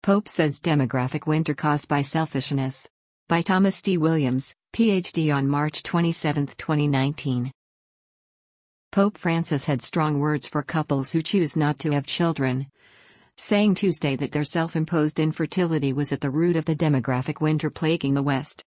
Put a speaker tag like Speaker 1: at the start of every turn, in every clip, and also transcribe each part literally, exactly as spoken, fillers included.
Speaker 1: Pope says demographic winter caused by selfishness. By Thomas D. Williams, P H D on March twenty-seventh, twenty nineteen. Pope Francis had strong words for couples who choose not to have children, saying Tuesday that their self-imposed infertility was at the root of the demographic winter plaguing the West.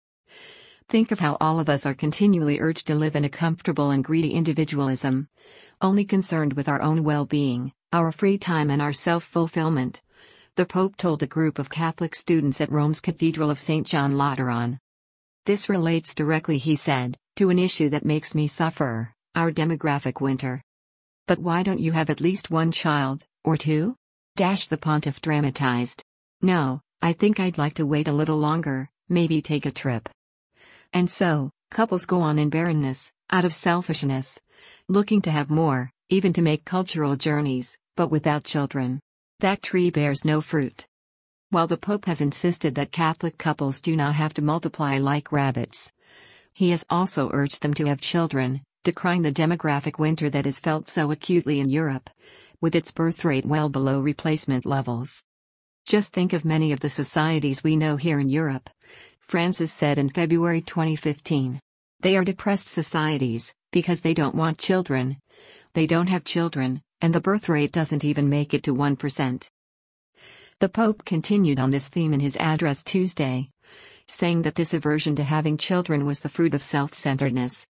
Speaker 1: Think of how all of us are continually urged to live in a comfortable and greedy individualism, only concerned with our own well-being, our free time and our self-fulfillment, the Pope told a group of Catholic students at Rome's Cathedral of Saint John Lateran. This relates directly, he said, to an issue that makes me suffer, our demographic winter. But why don't you have at least one child, or two? Dash the pontiff dramatized. No, I think I'd like to wait a little longer, maybe take a trip. And so, couples go on in barrenness, out of selfishness, looking to have more, even to make cultural journeys, but without children. That tree bears no fruit. While the Pope has insisted that Catholic couples do not have to multiply like rabbits, he has also urged them to have children, decrying the demographic winter that is felt so acutely in Europe, with its birth rate well below replacement levels. Just think of many of the societies we know here in Europe, Francis said in February twenty fifteen. They are depressed societies, because they don't want children. They don't have children, and the birth rate doesn't even make it to one percent. The Pope continued on this theme in his address Tuesday, saying that this aversion to having children was the fruit of self-centeredness.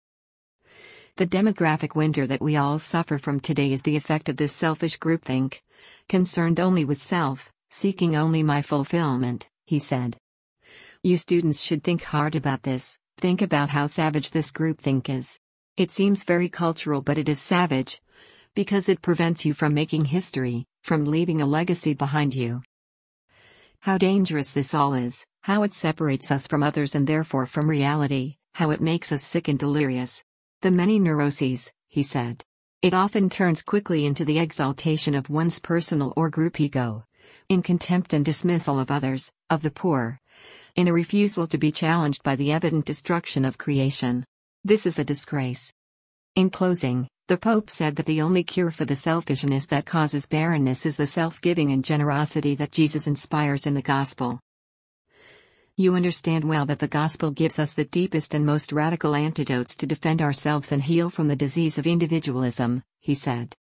Speaker 1: The demographic winter that we all suffer from today is the effect of this selfish groupthink, concerned only with self, seeking only my fulfillment, he said. You students should think hard about this, think about how savage this groupthink is. It seems very cultural, but it is savage, because it prevents you from making history, from leaving a legacy behind you. How dangerous this all is, how it separates us from others and therefore from reality, how it makes us sick and delirious. The many neuroses, he said. It often turns quickly into the exaltation of one's personal or group ego, in contempt and dismissal of others, of the poor, in a refusal to be challenged by the evident destruction of creation. This is a disgrace. In closing, the Pope said that the only cure for the selfishness that causes barrenness is the self-giving and generosity that Jesus inspires in the Gospel. You understand well that the Gospel gives us the deepest and most radical antidotes to defend ourselves and heal from the disease of individualism, he said.